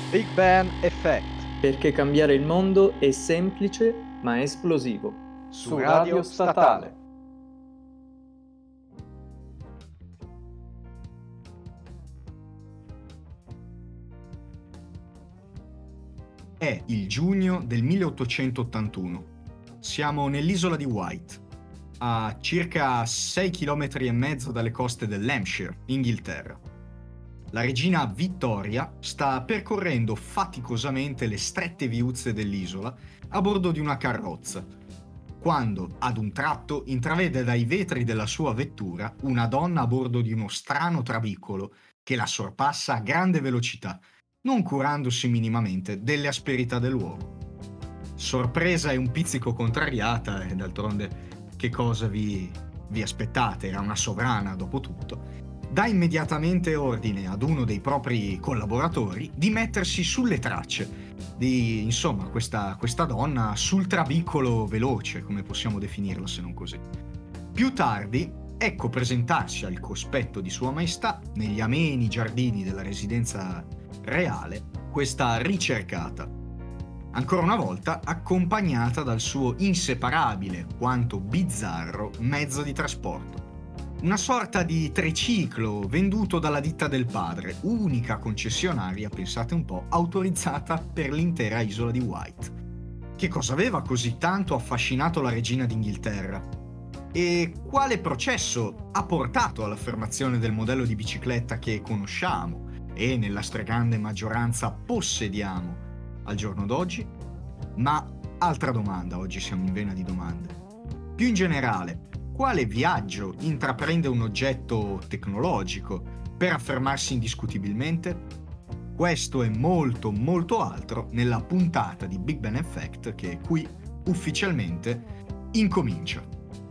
Big Bang Effect Perché cambiare il mondo è semplice ma esplosivo. su Radio Statale. È il giugno del 1881. Siamo nell'isola di Wight, a circa 6,5 km dalle coste dell'Hampshire, Inghilterra. La regina Vittoria sta percorrendo faticosamente le strette viuzze dell'isola a bordo di una carrozza, quando ad un tratto intravede dai vetri della sua vettura una donna a bordo di uno strano trabicolo che la sorpassa a grande velocità, non curandosi minimamente delle asperità dell'uomo. Sorpresa e un pizzico contrariata, e d'altronde che cosa vi aspettate? Era una sovrana dopo tutto. Dà immediatamente ordine ad uno dei propri collaboratori di mettersi sulle tracce di, insomma, questa donna sul trabicolo veloce, come possiamo definirlo se non così. Più tardi, ecco presentarsi al cospetto di Sua Maestà, negli ameni giardini della residenza reale, questa ricercata, ancora una volta accompagnata dal suo inseparabile quanto bizzarro mezzo di trasporto. Una sorta di triciclo venduto dalla ditta del padre, unica concessionaria, pensate un po', autorizzata per l'intera isola di Wight. Che cosa aveva così tanto affascinato la regina d'Inghilterra? E quale processo ha portato all'affermazione del modello di bicicletta che conosciamo e nella stragrande maggioranza possediamo al giorno d'oggi? Ma altra domanda, oggi siamo in vena di domande. Più in generale, quale viaggio intraprende un oggetto tecnologico per affermarsi indiscutibilmente? Questo e molto molto altro nella puntata di Big Bang Effect che qui ufficialmente incomincia.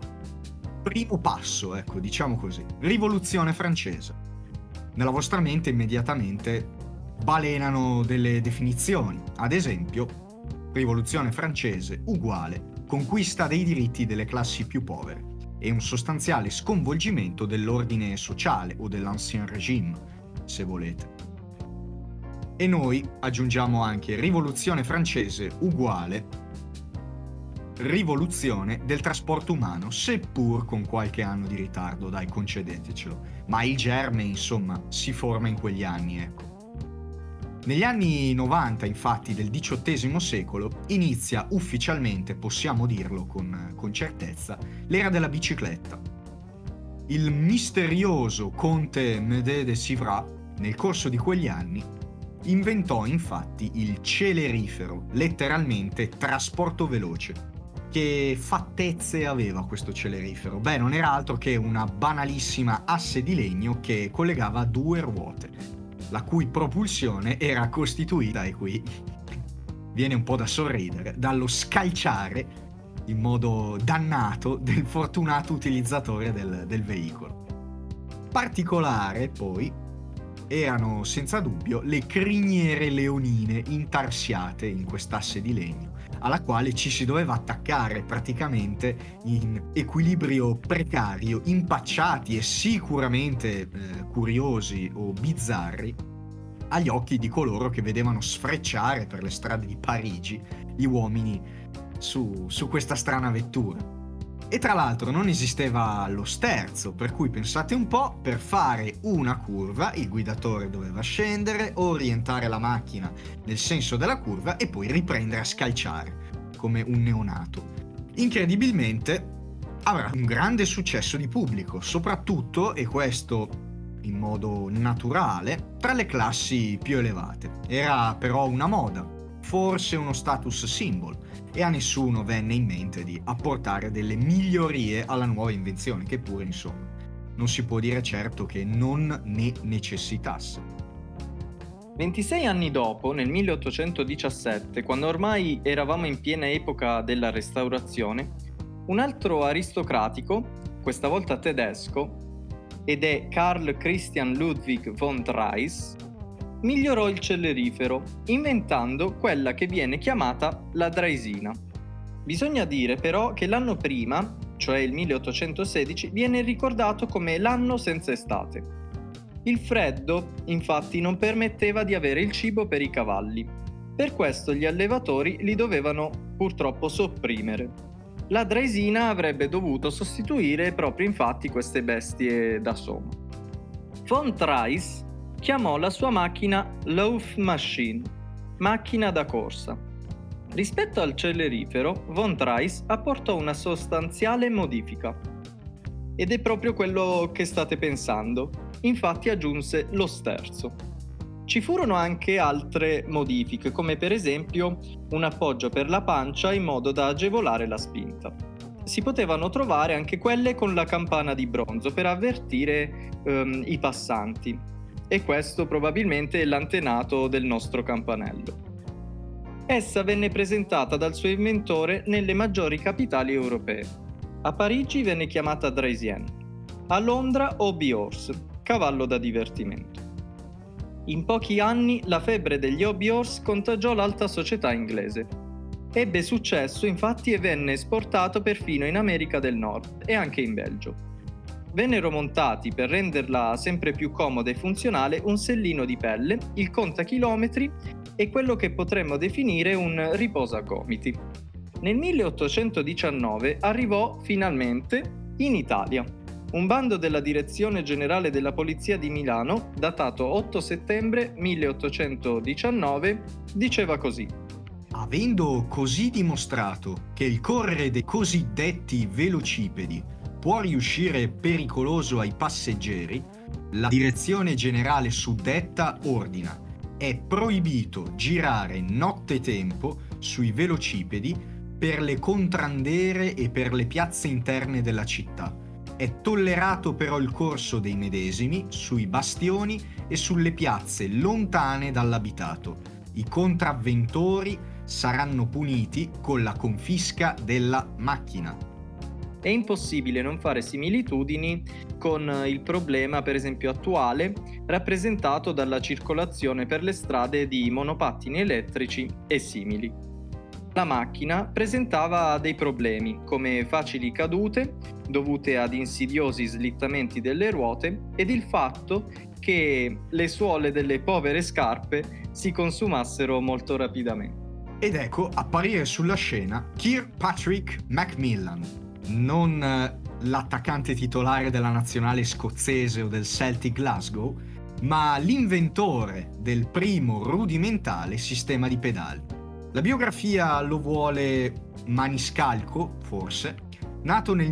Primo passo, ecco, diciamo così, Rivoluzione francese. Nella vostra mente immediatamente balenano delle definizioni, ad esempio, Rivoluzione francese uguale conquista dei diritti delle classi più povere e un sostanziale sconvolgimento dell'ordine sociale o dell'ancien régime, se volete. E noi aggiungiamo anche Rivoluzione francese uguale rivoluzione del trasporto umano, seppur con qualche anno di ritardo, dai, concedetecelo. Ma il germe, insomma, si forma in quegli anni, ecco. Negli anni 90, infatti, del XVIII secolo, inizia ufficialmente, possiamo dirlo con certezza, l'era della bicicletta. Il misterioso conte Médée de Civras, nel corso di quegli anni, inventò infatti il celerifero, letteralmente trasporto veloce. Che fattezze aveva questo celerifero? Beh, non era altro che una banalissima asse di legno che collegava due ruote, la cui propulsione era costituita, e qui viene un po' da sorridere, dallo scalciare in modo dannato del fortunato utilizzatore del veicolo. Particolare, poi, erano senza dubbio le criniere leonine intarsiate in quest'asse di legno, alla quale ci si doveva attaccare praticamente in equilibrio precario, impacciati e sicuramente curiosi o bizzarri agli occhi di coloro che vedevano sfrecciare per le strade di Parigi gli uomini su questa strana vettura. E tra l'altro non esisteva lo sterzo, per cui pensate un po', per fare una curva il guidatore doveva scendere, orientare la macchina nel senso della curva e poi riprendere a scalciare, come un neonato. Incredibilmente avrà un grande successo di pubblico, soprattutto, e questo in modo naturale, tra le classi più elevate. Era però una moda, forse uno status symbol, e a nessuno venne in mente di apportare delle migliorie alla nuova invenzione, che pure, insomma, non si può dire certo che non ne necessitasse. 26 anni dopo, nel 1817, quando ormai eravamo in piena epoca della Restaurazione, un altro aristocratico, questa volta tedesco, ed è Carl Christian Ludwig von Drais, migliorò il celerifero, inventando quella che viene chiamata la Draisina. Bisogna dire però che l'anno prima, cioè il 1816, viene ricordato come l'anno senza estate. Il freddo, infatti, non permetteva di avere il cibo per i cavalli. Per questo gli allevatori li dovevano purtroppo sopprimere. La draisina avrebbe dovuto sostituire proprio infatti queste bestie da soma. Von Treis chiamò la sua macchina Laufmaschine, macchina da corsa. Rispetto al celerifero, Von Treis apportò una sostanziale modifica. Ed è proprio quello che state pensando. Infatti aggiunse lo sterzo. Ci furono anche altre modifiche, come per esempio un appoggio per la pancia in modo da agevolare la spinta. Si potevano trovare anche quelle con la campana di bronzo per avvertire i passanti. E questo probabilmente è l'antenato del nostro campanello. Essa venne presentata dal suo inventore nelle maggiori capitali europee. A Parigi venne chiamata Draisienne, a Londra Hobby Horse, cavallo da divertimento. In pochi anni la febbre degli hobby horse contagiò l'alta società inglese. Ebbe successo infatti e venne esportato perfino in America del Nord e anche in Belgio. Vennero montati, per renderla sempre più comoda e funzionale, un sellino di pelle, il contachilometri e quello che potremmo definire un riposagomiti. Nel 1819 arrivò finalmente in Italia. Un bando della Direzione Generale della Polizia di Milano, datato 8 settembre 1819, diceva così: Avendo così dimostrato che il correre dei cosiddetti velocipedi può riuscire pericoloso ai passeggeri, la Direzione Generale suddetta ordina: è proibito girare nottetempo sui velocipedi per le contrandere e per le piazze interne della città. È tollerato però il corso dei medesimi sui bastioni e sulle piazze lontane dall'abitato. I contravventori saranno puniti con la confisca della macchina. È impossibile non fare similitudini con il problema, per esempio, attuale, rappresentato dalla circolazione per le strade di monopattini elettrici e simili. La macchina presentava dei problemi, come facili cadute, dovute ad insidiosi slittamenti delle ruote, ed il fatto che le suole delle povere scarpe si consumassero molto rapidamente. Ed ecco apparire sulla scena Kirkpatrick Macmillan, non l'attaccante titolare della nazionale scozzese o del Celtic Glasgow, ma l'inventore del primo rudimentale sistema di pedali. La biografia lo vuole maniscalco, forse, nato nel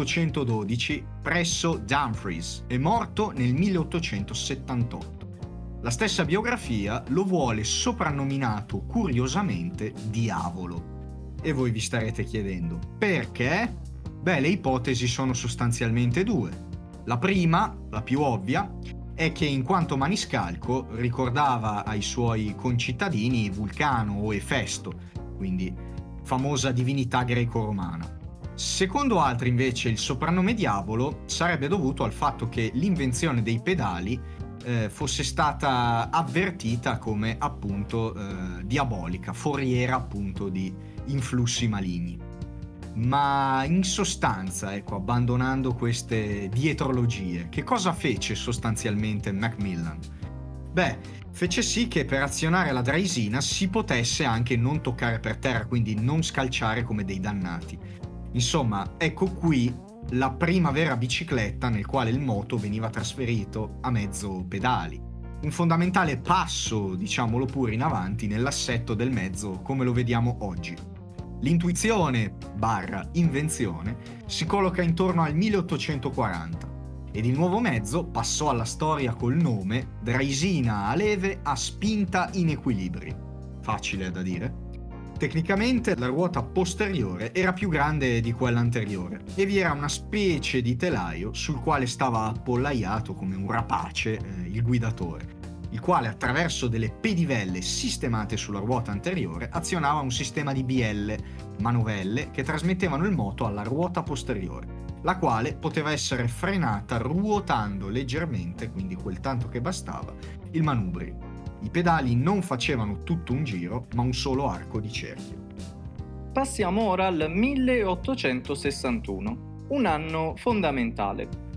1812 presso Dumfries e morto nel 1878. La stessa biografia lo vuole soprannominato curiosamente Diavolo. E voi vi starete chiedendo perché? Beh, le ipotesi sono sostanzialmente due. La prima, la più ovvia, è che in quanto maniscalco ricordava ai suoi concittadini Vulcano o Efesto, quindi famosa divinità greco-romana. Secondo altri invece il soprannome Diavolo sarebbe dovuto al fatto che l'invenzione dei pedali fosse stata avvertita come appunto diabolica, foriera appunto di influssi maligni. Ma in sostanza, ecco, abbandonando queste dietrologie, che cosa fece sostanzialmente Macmillan? Beh, fece sì che per azionare la draisina si potesse anche non toccare per terra, quindi non scalciare come dei dannati. Insomma, ecco qui la prima vera bicicletta nel quale il moto veniva trasferito a mezzo pedali. Un fondamentale passo, diciamolo pure, in avanti nell'assetto del mezzo come lo vediamo oggi. L'intuizione / invenzione si colloca intorno al 1840 ed il nuovo mezzo passò alla storia col nome draisina a leve a spinta in equilibri. Facile da dire. Tecnicamente la ruota posteriore era più grande di quella anteriore e vi era una specie di telaio sul quale stava appollaiato come un rapace il guidatore, il quale attraverso delle pedivelle sistemate sulla ruota anteriore azionava un sistema di bielle, manovelle, che trasmettevano il moto alla ruota posteriore, la quale poteva essere frenata ruotando leggermente, quindi quel tanto che bastava, il manubrio. I pedali non facevano tutto un giro, ma un solo arco di cerchio. Passiamo ora al 1861, un anno fondamentale.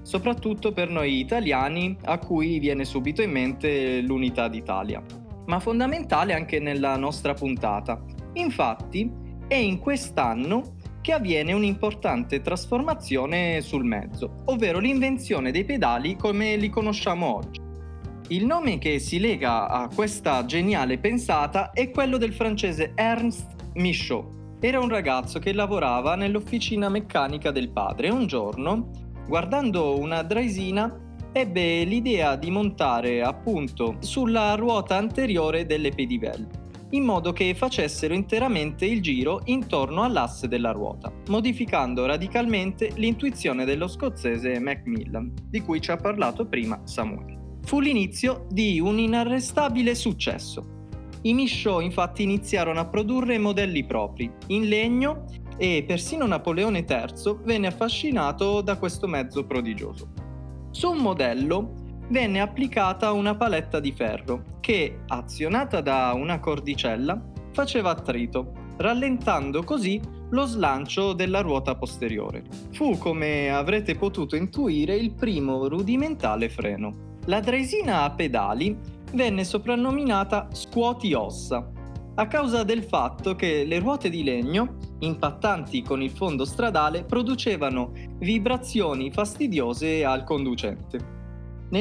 soprattutto per noi italiani a cui viene subito in mente l'Unità d'Italia, ma fondamentale anche nella nostra puntata. Infatti è in quest'anno che avviene un'importante trasformazione sul mezzo, ovvero l'invenzione dei pedali come li conosciamo oggi. Il nome che si lega a questa geniale pensata è quello del francese Ernst Michaud. Era un ragazzo che lavorava nell'officina meccanica del padre e un giorno, guardando una draisina, ebbe l'idea di montare appunto sulla ruota anteriore delle pedivelle, in modo che facessero interamente il giro intorno all'asse della ruota, modificando radicalmente l'intuizione dello scozzese Macmillan, di cui ci ha parlato prima Samuele. Fu l'inizio di un inarrestabile successo. I Michaud infatti iniziarono a produrre modelli propri, in legno, e persino Napoleone III venne affascinato da questo mezzo prodigioso. Su un modello venne applicata una paletta di ferro che, azionata da una cordicella, faceva attrito, rallentando così lo slancio della ruota posteriore. Fu, come avrete potuto intuire, il primo rudimentale freno. La draisina a pedali venne soprannominata scuoti-ossa, a causa del fatto che le ruote di legno, impattanti con il fondo stradale, producevano vibrazioni fastidiose al conducente. Nel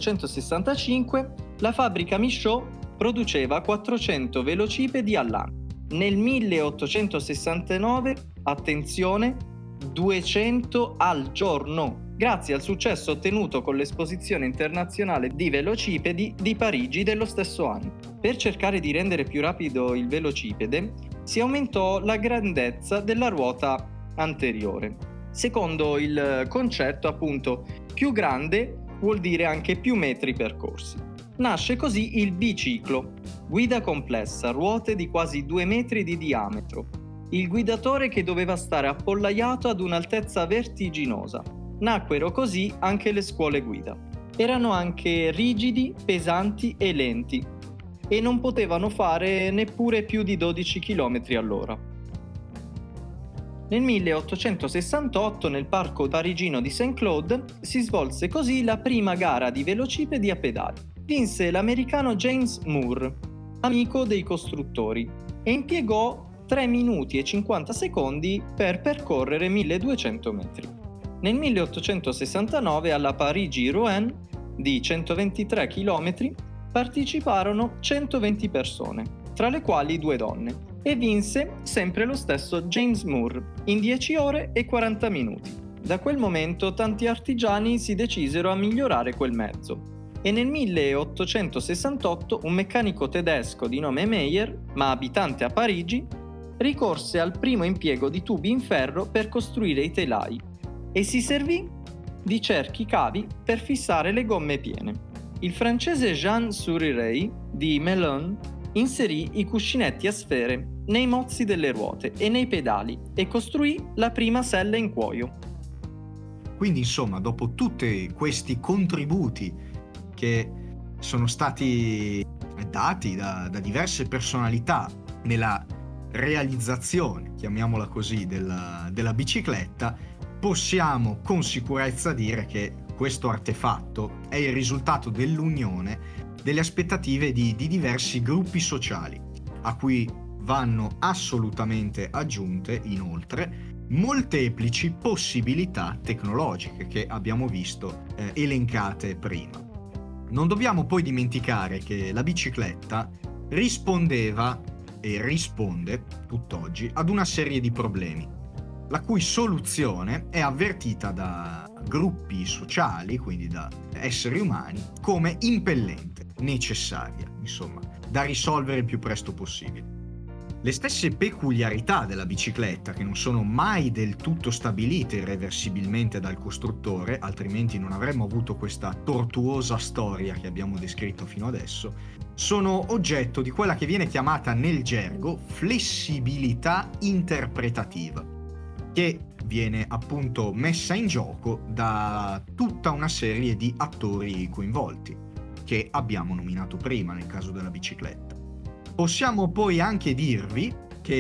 1865 la fabbrica Michaud produceva 400 velocipedi all'anno. Nel 1869, attenzione, 200 al giorno, grazie al successo ottenuto con l'Esposizione internazionale di velocipedi di Parigi dello stesso anno. Per cercare di rendere più rapido il velocipede, si aumentò la grandezza della ruota anteriore. Secondo il concetto, appunto, più grande vuol dire anche più metri percorsi. Nasce così il biciclo, guida complessa, ruote di quasi 2 metri di diametro. Il guidatore che doveva stare appollaiato ad un'altezza vertiginosa. Nacquero così anche le scuole guida. Erano anche rigidi, pesanti e lenti, e non potevano fare neppure più di 12 km all'ora. Nel 1868, nel parco parigino di Saint-Claude, si svolse così la prima gara di velocipedi a pedali. Vinse l'americano James Moore, amico dei costruttori, e impiegò 3 minuti e 50 secondi per percorrere 1200 metri. Nel 1869 alla Parigi-Rouen, di 123 km, parteciparono 120 persone, tra le quali 2 donne, e vinse sempre lo stesso James Moore in 10 ore e 40 minuti. Da quel momento tanti artigiani si decisero a migliorare quel mezzo e nel 1868 un meccanico tedesco di nome Meyer, ma abitante a Parigi, ricorse al primo impiego di tubi in ferro per costruire i telai e si servì di cerchi cavi per fissare le gomme piene. Il francese Jean Sourirey di Melun inserì i cuscinetti a sfere nei mozzi delle ruote e nei pedali e costruì la prima sella in cuoio. Quindi, insomma, dopo tutti questi contributi che sono stati dati da diverse personalità nella realizzazione, chiamiamola così, della bicicletta, possiamo con sicurezza dire che questo artefatto è il risultato dell'unione delle aspettative di diversi gruppi sociali, a cui vanno assolutamente aggiunte, inoltre, molteplici possibilità tecnologiche che abbiamo visto elencate prima. Non dobbiamo poi dimenticare che la bicicletta rispondeva e risponde tutt'oggi ad una serie di problemi, la cui soluzione è avvertita da gruppi sociali, quindi da esseri umani, come impellente, necessaria, insomma, da risolvere il più presto possibile. Le stesse peculiarità della bicicletta, che non sono mai del tutto stabilite irreversibilmente dal costruttore, altrimenti non avremmo avuto questa tortuosa storia che abbiamo descritto fino adesso, sono oggetto di quella che viene chiamata nel gergo flessibilità interpretativa, che viene appunto messa in gioco da tutta una serie di attori coinvolti, che abbiamo nominato prima nel caso della bicicletta. Possiamo poi anche dirvi che per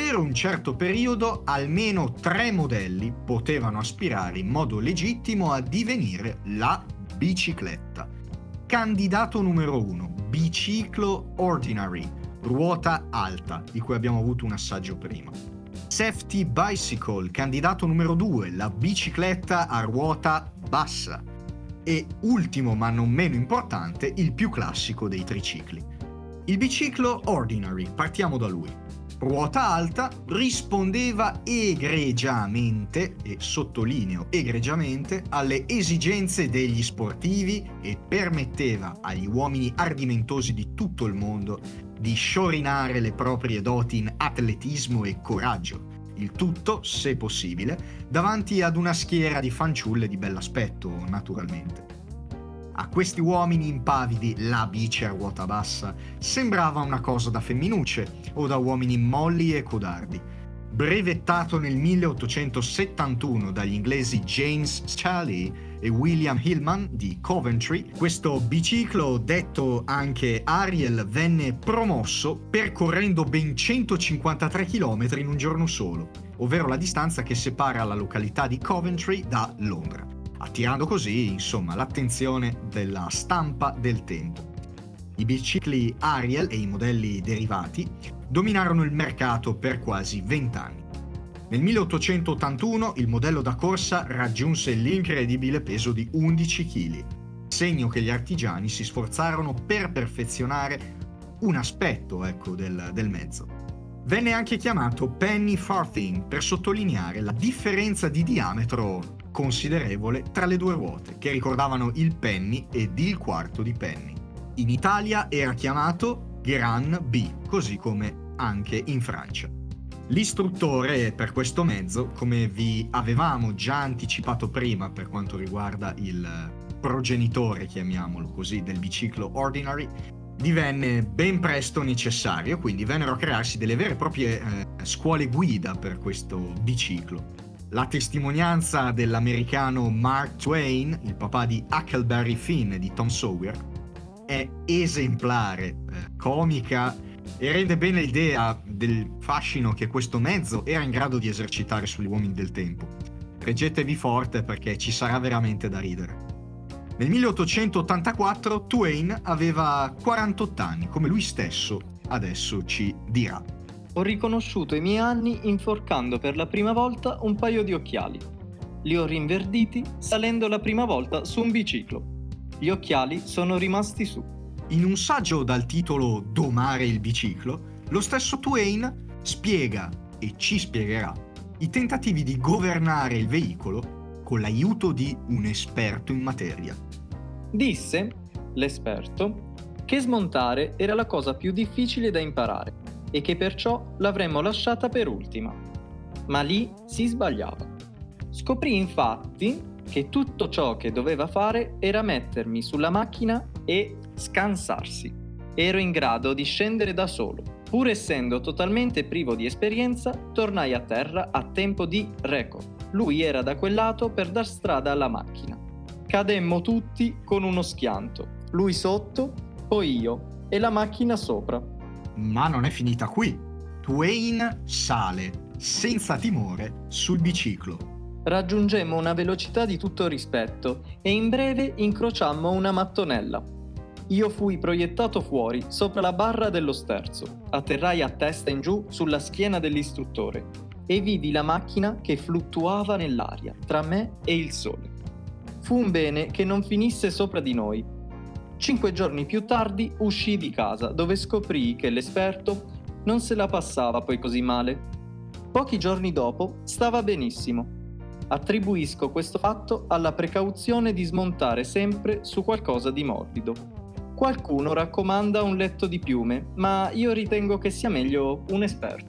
Per un certo periodo almeno 3 modelli potevano aspirare in modo legittimo a divenire la bicicletta. Candidato numero 1, biciclo ordinary, ruota alta, di cui abbiamo avuto un assaggio prima. Safety bicycle, candidato numero 2, la bicicletta a ruota bassa. E ultimo ma non meno importante, il più classico dei tricicli. Il biciclo ordinary, partiamo da lui. Ruota alta, rispondeva egregiamente, e sottolineo egregiamente, alle esigenze degli sportivi e permetteva agli uomini ardimentosi di tutto il mondo di sciorinare le proprie doti in atletismo e coraggio. Il tutto, se possibile, davanti ad una schiera di fanciulle di bell'aspetto, naturalmente. A questi uomini impavidi la bici a ruota bassa sembrava una cosa da femminucce o da uomini molli e codardi. Brevettato nel 1871 dagli inglesi James Staley e William Hillman di Coventry, questo biciclo, detto anche Ariel, venne promosso percorrendo ben 153 km in un giorno solo, ovvero la distanza che separa la località di Coventry da Londra, attirando così, insomma, l'attenzione della stampa del tempo. I bicicli Ariel e i modelli derivati dominarono il mercato per quasi 20 anni. Nel 1881 il modello da corsa raggiunse l'incredibile peso di 11 kg, segno che gli artigiani si sforzarono per perfezionare un aspetto, del mezzo. Venne anche chiamato penny farthing per sottolineare la differenza di diametro considerevole tra le due ruote, che ricordavano il penny ed il quarto di penny. In Italia era chiamato Gran B, così come anche in Francia. L'istruttore per questo mezzo, come vi avevamo già anticipato prima per quanto riguarda il progenitore, chiamiamolo così, del biciclo ordinary, divenne ben presto necessario, quindi vennero a crearsi delle vere e proprie scuole guida per questo biciclo. La testimonianza dell'americano Mark Twain, il papà di Huckleberry Finn e di Tom Sawyer, è esemplare, comica e rende bene l'idea del fascino che questo mezzo era in grado di esercitare sugli uomini del tempo. Reggetevi forte perché ci sarà veramente da ridere. Nel 1884 Twain aveva 48 anni, come lui stesso adesso ci dirà. Ho riconosciuto i miei anni inforcando per la prima volta un paio di occhiali. Li ho rinverditi salendo la prima volta su un biciclo. Gli occhiali sono rimasti su. In un saggio dal titolo Domare il biciclo, lo stesso Twain spiega e ci spiegherà i tentativi di governare il veicolo con l'aiuto di un esperto in materia. Disse, l'esperto, che smontare era la cosa più difficile da imparare e che perciò l'avremmo lasciata per ultima. Ma lì si sbagliava. Scoprì infatti che tutto ciò che doveva fare era mettermi sulla macchina e scansarsi. Ero in grado di scendere da solo. Pur essendo totalmente privo di esperienza, tornai a terra a tempo di record. Lui era da quel lato per dar strada alla macchina. Cademmo tutti con uno schianto. Lui sotto, poi io e la macchina sopra. Ma non è finita qui. Twain sale, senza timore, sul biciclo. Raggiungemmo una velocità di tutto rispetto e in breve incrociammo una mattonella. Io fui proiettato fuori, sopra la barra dello sterzo. Atterrai a testa in giù sulla schiena dell'istruttore e vidi la macchina che fluttuava nell'aria tra me e il sole. Fu un bene che non finisse sopra di noi. 5 giorni più tardi uscii di casa, dove scoprii che l'esperto non se la passava poi così male. Pochi giorni dopo stava benissimo. Attribuisco questo fatto alla precauzione di smontare sempre su qualcosa di morbido. Qualcuno raccomanda un letto di piume, ma io ritengo che sia meglio un esperto.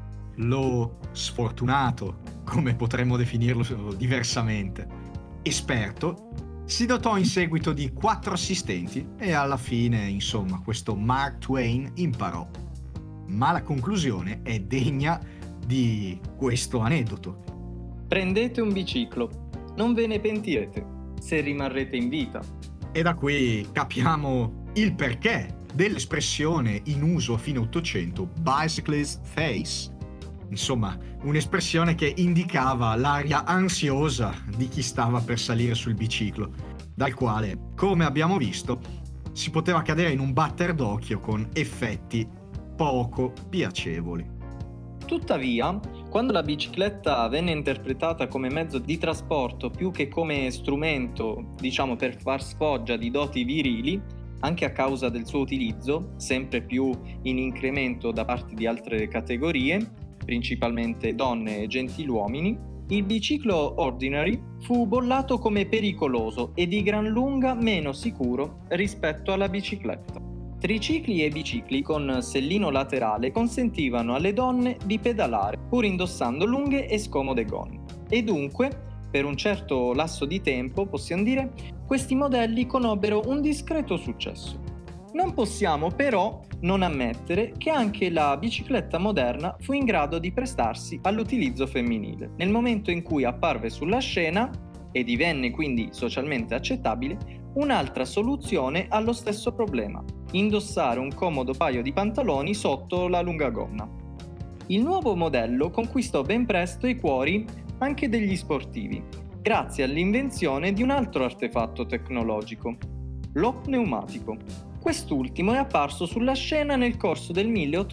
Lo sfortunato, come potremmo definirlo diversamente, esperto, si dotò in seguito di 4 assistenti e alla fine, insomma, questo Mark Twain imparò. Ma la conclusione è degna di questo aneddoto. Prendete un biciclo, non ve ne pentirete, se rimarrete in vita. E da qui capiamo il perché dell'espressione in uso a fine Ottocento bicyclist face. insomma, un'espressione che indicava l'aria ansiosa di chi stava per salire sul biciclo, dal quale, come abbiamo visto, si poteva cadere in un batter d'occhio con effetti poco piacevoli. Tuttavia, quando la bicicletta venne interpretata come mezzo di trasporto più che come strumento, diciamo, per far sfoggia di doti virili, anche a causa del suo utilizzo, sempre più in incremento da parte di altre categorie, principalmente donne e gentiluomini, il biciclo ordinary fu bollato come pericoloso e di gran lunga meno sicuro rispetto alla bicicletta. Tricicli e bicicli con sellino laterale consentivano alle donne di pedalare pur indossando lunghe e scomode gonne. E dunque, per un certo lasso di tempo, possiamo dire, questi modelli conobbero un discreto successo. Non possiamo però non ammettere che anche la bicicletta moderna fu in grado di prestarsi all'utilizzo femminile, nel momento in cui apparve sulla scena, e divenne quindi socialmente accettabile, un'altra soluzione allo stesso problema: indossare un comodo paio di pantaloni sotto la lunga gonna. Il nuovo modello conquistò ben presto i cuori anche degli sportivi, grazie all'invenzione di un altro artefatto tecnologico, lo pneumatico. Quest'ultimo è apparso sulla scena nel corso del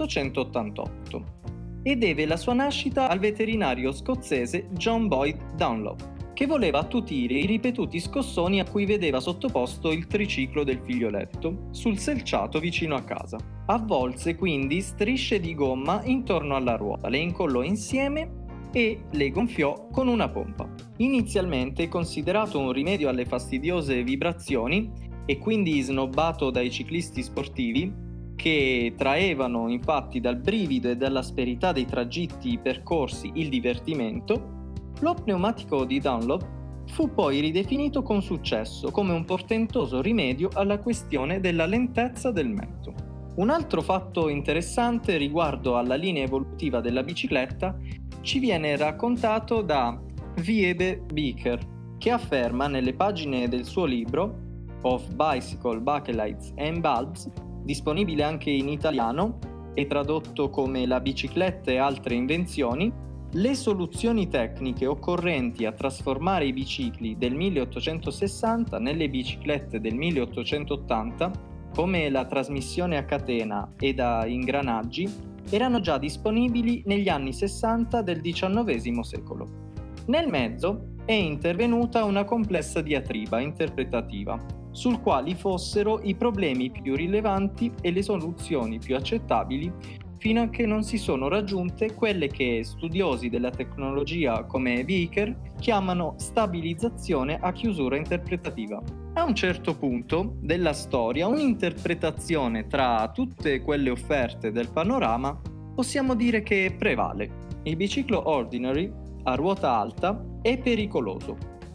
1888 e deve la sua nascita al veterinario scozzese John Boyd Dunlop, che voleva attutire i ripetuti scossoni a cui vedeva sottoposto il triciclo del figlioletto sul selciato vicino a casa. Avvolse quindi strisce di gomma intorno alla ruota, le incollò insieme e le gonfiò con una pompa. Inizialmente considerato un rimedio alle fastidiose vibrazioni e quindi snobbato dai ciclisti sportivi, che traevano infatti dal brivido e dall'asperità dei tragitti percorsi il divertimento, lo pneumatico di Dunlop fu poi ridefinito con successo come un portentoso rimedio alla questione della lentezza del mezzo. Un altro fatto interessante riguardo alla linea evolutiva della bicicletta ci viene raccontato da Wiebe Beeker, che afferma nelle pagine del suo libro Of Bicycle Backlights and Bulbs, disponibile anche in italiano e tradotto come La bicicletta e altre invenzioni, le soluzioni tecniche occorrenti a trasformare i bicicli del 1860 nelle biciclette del 1880, come la trasmissione a catena e a ingranaggi, erano già disponibili negli anni 60 del XIX secolo. Nel mezzo è intervenuta una complessa diatriba interpretativa, sul quali fossero i problemi più rilevanti e le soluzioni più accettabili, fino a che non si sono raggiunte quelle che studiosi della tecnologia come Beeker chiamano stabilizzazione a chiusura interpretativa. A un certo punto della storia, un'interpretazione tra tutte quelle offerte del panorama possiamo dire che prevale. Il biciclo ordinary a ruota alta è pericoloso.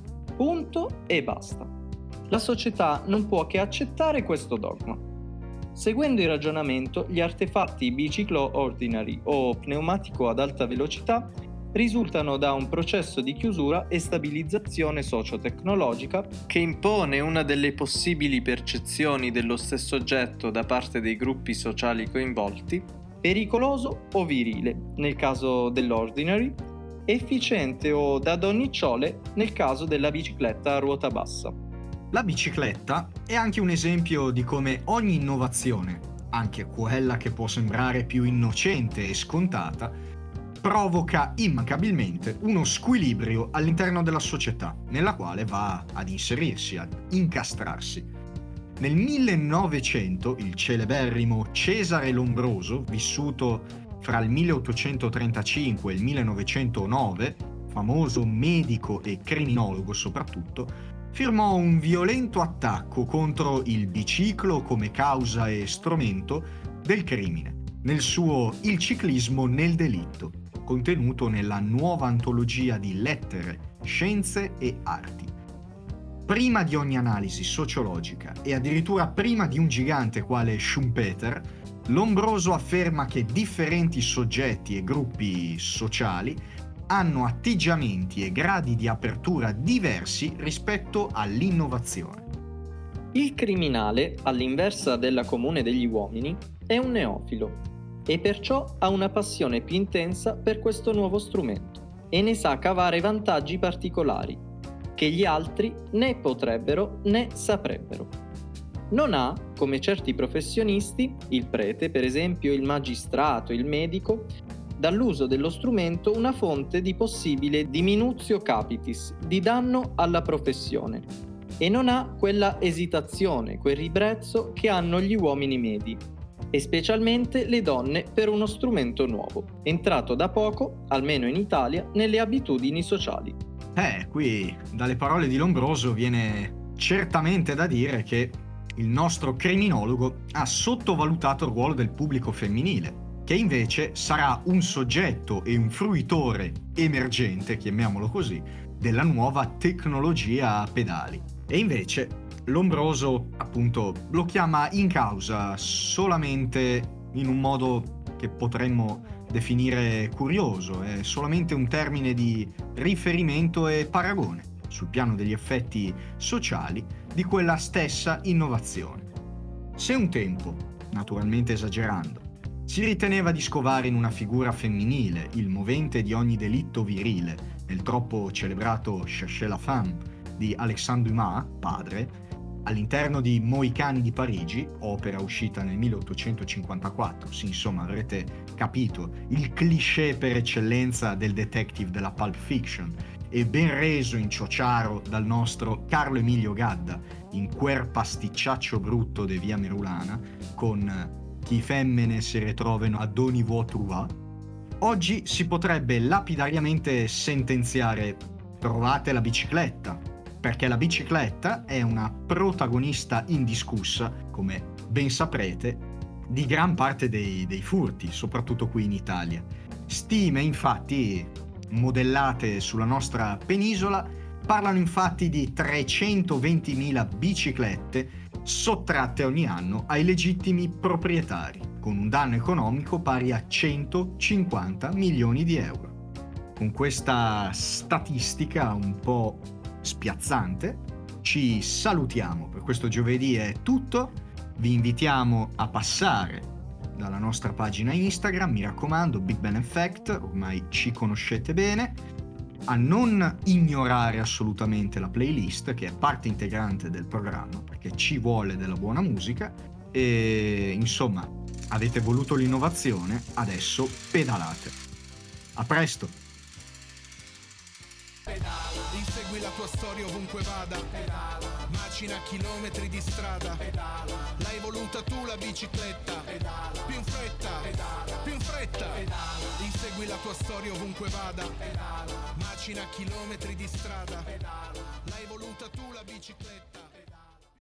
Punto e basta. La società non può che accettare questo dogma. Seguendo il ragionamento, gli artefatti biciclo ordinary o pneumatico ad alta velocità risultano da un processo di chiusura e stabilizzazione socio-tecnologica che impone una delle possibili percezioni dello stesso oggetto da parte dei gruppi sociali coinvolti: pericoloso o virile nel caso dell'ordinary, efficiente o da donnicciole nel caso della bicicletta a ruota bassa. La bicicletta è anche un esempio di come ogni innovazione, anche quella che può sembrare più innocente e scontata, provoca immancabilmente uno squilibrio all'interno della società, nella quale va ad inserirsi, ad incastrarsi. Nel 1900 il celeberrimo Cesare Lombroso, vissuto fra il 1835 e il 1909, famoso medico e criminologo soprattutto, firmò un violento attacco contro il biciclo come causa e strumento del crimine, nel suo Il ciclismo nel delitto, contenuto nella nuova antologia di lettere, scienze e arti. Prima di ogni analisi sociologica e addirittura prima di un gigante quale Schumpeter, Lombroso afferma che differenti soggetti e gruppi sociali hanno atteggiamenti e gradi di apertura diversi rispetto all'innovazione. Il criminale, all'inversa della comune degli uomini, è un neofilo. e perciò ha una passione più intensa per questo nuovo strumento e ne sa cavare vantaggi particolari che gli altri né potrebbero né saprebbero. Non ha, come certi professionisti, il prete per esempio, il magistrato, il medico, dall'uso dello strumento una fonte di possibile diminutio capitis, di danno alla professione, e non ha quella esitazione, quel ribrezzo che hanno gli uomini medi, e specialmente le donne per uno strumento nuovo, entrato da poco, almeno in Italia, nelle abitudini sociali. Qui dalle parole di Lombroso viene certamente da dire che il nostro criminologo ha sottovalutato il ruolo del pubblico femminile, che invece sarà un soggetto e un fruitore emergente, chiamiamolo così, della nuova tecnologia a pedali. E invece Lombroso, appunto, lo chiama in causa solamente in un modo che potremmo definire curioso, è solamente un termine di riferimento e paragone sul piano degli effetti sociali di quella stessa innovazione. Se un tempo, naturalmente esagerando, si riteneva di scovare in una figura femminile il movente di ogni delitto virile nel troppo celebrato Cherchez la femme di Alexandre Dumas, padre, all'interno di Mohicani di Parigi, opera uscita nel 1854, sì, insomma avrete capito, il cliché per eccellenza del detective della Pulp Fiction, e ben reso in ciociaro dal nostro Carlo Emilio Gadda in quel pasticciaccio brutto de Via Merulana con Chi femmine si ritrovano ad ogni vuot trouva, oggi si potrebbe lapidariamente sentenziare: provate la bicicletta, perché la bicicletta è una protagonista indiscussa, come ben saprete, di gran parte dei furti, soprattutto qui in Italia. Stime, infatti, modellate sulla nostra penisola, parlano infatti di 320.000 biciclette sottratte ogni anno ai legittimi proprietari, con un danno economico pari a 150 milioni di euro. Con questa statistica un po' spiazzante ci salutiamo. Per questo giovedì è tutto, vi invitiamo a passare dalla nostra pagina Instagram, mi raccomando, Big Ben Effect, ormai ci conoscete bene, a non ignorare assolutamente la playlist che è parte integrante del programma, perché ci vuole della buona musica e insomma avete voluto l'innovazione, adesso pedalate. A presto! Pedala, insegui la tua storia ovunque vada. Pedala, macina chilometri di strada. Pedala, l'hai voluta tu la bicicletta. Pedala, più in fretta. Pedala, più in fretta. Pedala, insegui la tua storia ovunque vada. Pedala, macina chilometri di strada. Pedala, l'hai voluta tu la bicicletta.